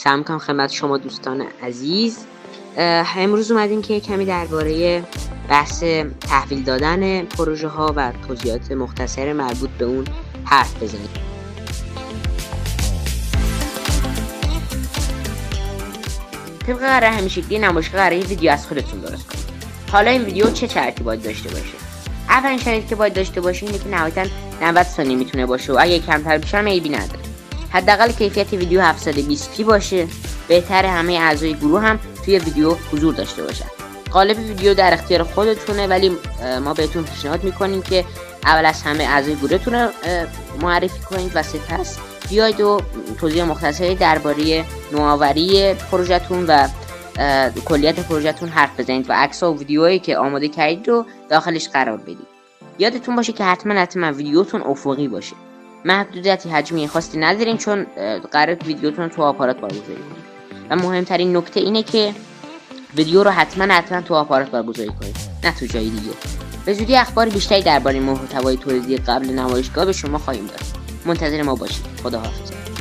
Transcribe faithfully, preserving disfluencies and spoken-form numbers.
سلام میکنم خدمت شما دوستان عزیز. امروز اومدیم که کمی درباره بحث تحویل دادن پروژه ها و توضیحات مختصر مربوط به اون حرف بزنیم. طبق قرار همیشگی نمایشگاه قراره یه ویدیو از خودتون درست کنید. حالا این ویدیو چه شرطی باید داشته باشه؟ اولین شرطی که باید داشته باشه اینه که نهایتاً نود ثانیه میتونه باشه و اگه کمتر بشه هم عیبی نداره. حداقل کیفیت ویدیو هفتصد و بیست پی باشه. بهتره همه اعضای گروه هم توی ویدیو حضور داشته باشن. قالب ویدیو در اختیار خودتونه، ولی ما بهتون پیشنهاد میکنیم که اول از همه اعضای گروهتون رو معرفی کنید و سپس بیاید و توضیح مختصری درباره نوآوری پروژهتون و کلیت پروژهتون حرف بزنید و عکس و ویدیوهایی که آماده کردید رو داخلش قرار بدید. یادتون باشه که حتما حتما ویدیوتون افقی باشه. محدودیتی حجمی خاصی ندارین چون قراره ویدیوتون تو آپارات برگزاری کنید. و مهمترین نکته اینه که ویدیو رو حتما حتما تو آپارات برگزاری کنید، نه تو جای دیگه. به زودی اخبار بیشتری درباره محتوای تولیدی قبل نمایشگاه به شما خواهیم داد. منتظر ما باشید. خداحافظ.